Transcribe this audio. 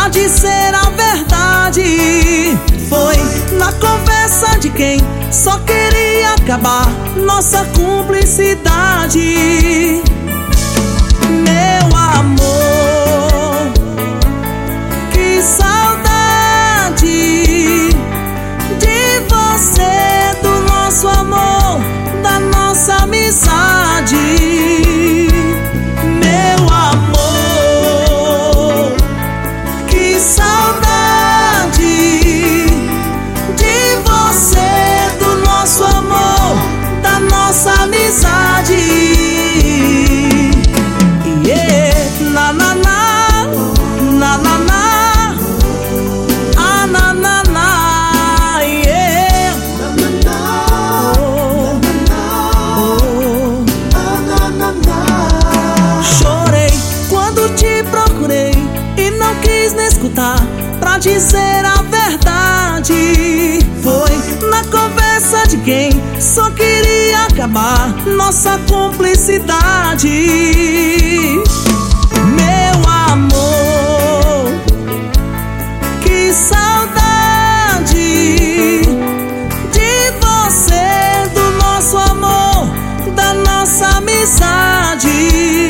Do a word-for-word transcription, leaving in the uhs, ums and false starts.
dizer a verdade. Foi na conversa de quem só queria acabar nossa cumplicidade. Meu amor, que saudade de você, do nosso amor, da nossa amizade. Meu amor, que saudade de você, do nosso amor, da nossa amizade. Na na na, na na na, ah na na na, yeah. Na na na, oh, oh, ah na na na. Chorei quando te procurei e não quis nem escutar pra dizer a verdade. Foi na conversa de quem só queria acabar nossa cumplicidade. Meu amor, que saudade de você, do nosso amor, da nossa amizade.